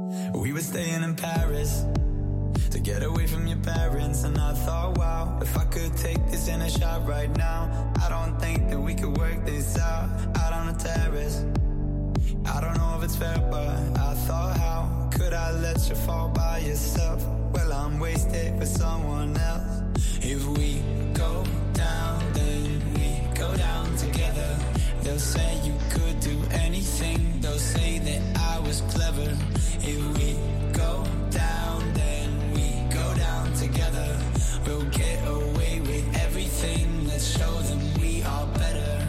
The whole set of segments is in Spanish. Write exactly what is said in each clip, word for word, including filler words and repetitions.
We were staying in Paris to get away from your parents, and I thought, wow, if I could take this in a shot right now, I don't think that we could work this out, out on the terrace. I don't know if it's fair, but I thought, how could I let you fall by yourself? Well, I'm wasted for someone else. If we go down, then we go down together. They'll say you could do anything, they'll say that I was clever. If we go down, then we go down together. We'll get away with everything, let's show them we are better.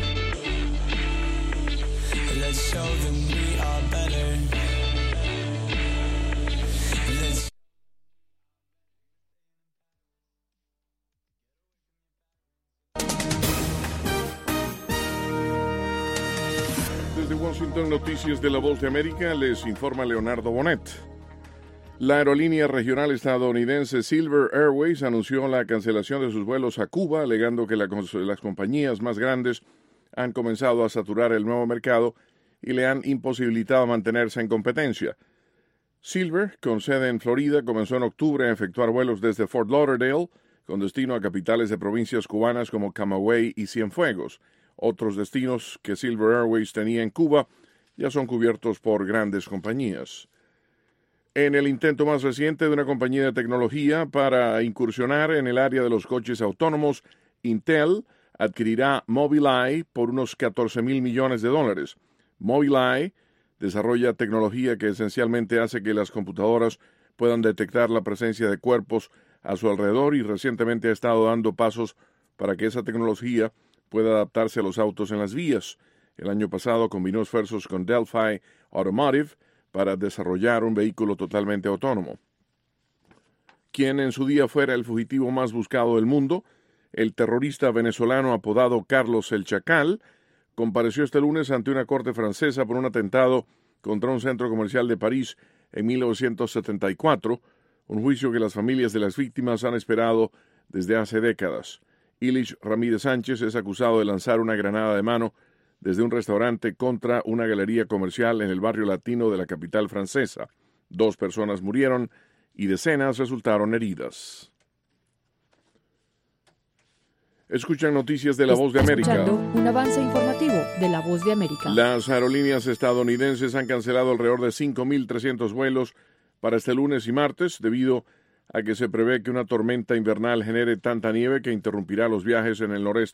Let's show them we are better. Let's Desde Washington, noticias de La Voz de América, les informa Leonardo Bonet. La aerolínea regional estadounidense Silver Airways anunció la cancelación de sus vuelos a Cuba, alegando que la, las compañías más grandes han comenzado a saturar el nuevo mercado y le han imposibilitado mantenerse en competencia. Silver, con sede en Florida, comenzó en octubre a efectuar vuelos desde Fort Lauderdale, con destino a capitales de provincias cubanas como Camagüey y Cienfuegos. Otros destinos que Silver Airways tenía en Cuba ya son cubiertos por grandes compañías. En el intento más reciente de una compañía de tecnología para incursionar en el área de los coches autónomos, Intel adquirirá Mobileye por unos catorce mil millones de dólares. Mobileye desarrolla tecnología que esencialmente hace que las computadoras puedan detectar la presencia de cuerpos a su alrededor y recientemente ha estado dando pasos para que esa tecnología pueda adaptarse a los autos en las vías. El año pasado combinó esfuerzos con Delphi Automotive para desarrollar un vehículo totalmente autónomo. Quien en su día fuera el fugitivo más buscado del mundo, el terrorista venezolano apodado Carlos el Chacal, compareció este lunes ante una corte francesa por un atentado contra un centro comercial de París en mil novecientos setenta y cuatro, un juicio que las familias de las víctimas han esperado desde hace décadas. Ilich Ramírez Sánchez es acusado de lanzar una granada de mano desde un restaurante contra una galería comercial en el barrio latino de la capital francesa. Dos personas murieron y decenas resultaron heridas. Escuchan noticias de La Voz de América. Un avance informativo de La Voz de América. Las aerolíneas estadounidenses han cancelado alrededor de cinco mil trescientos vuelos para este lunes y martes debido a que se prevé que una tormenta invernal genere tanta nieve que interrumpirá los viajes en el noreste